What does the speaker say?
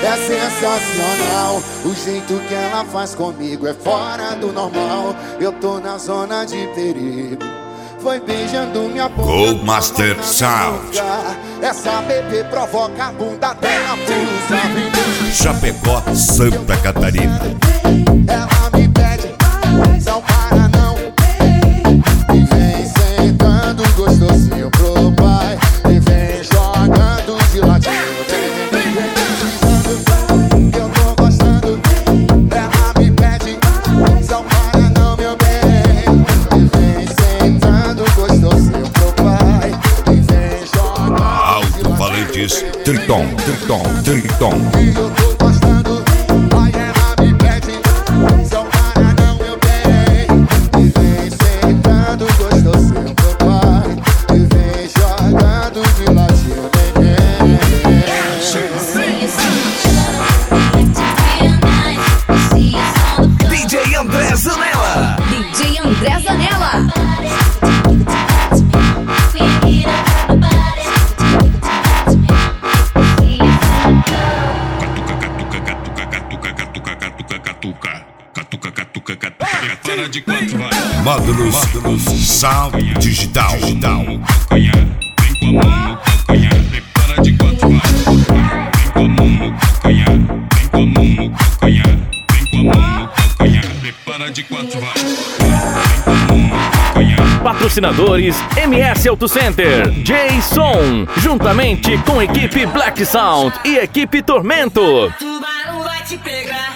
é sensacional. O jeito que ela faz comigo é fora do normal. Eu tô na zona de perigo. Foi beijando minha boca. Goldmaster Sound. Essa bebê provoca a bunda até na pulsa. Chapecó, Santa Catarina. Ela me pede, não para não. E vem sentando gostosinho pro pai. E vem jogando de ladinho. Eu tô gostando. Ela me pede, não para não, meu bem. E vem sentando gostosinho pro pai. E vem jogando. Alto-falantes, Triton. E eu tô gostando. Ai, ela me pede, não para não, meu bem. E vem sentando gostosinho pro pai. E vem jogando de ladinho, neném. DJ André Zanella. DJ André Zanella. Módulos Sound Digital. Vem com a mão no calcanhar, prepara de quatro, vai. Vem com a mão no calcanhar, vem com a mão no calcanhar, vem com a mão no calcanhar, prepara de quatro, vai. Vem com a mão no calcanhar. Patrocinadores MS Auto Center, J-Som, juntamente com equipe Black Sound e equipe Tormento. Tubarão vai te pegar.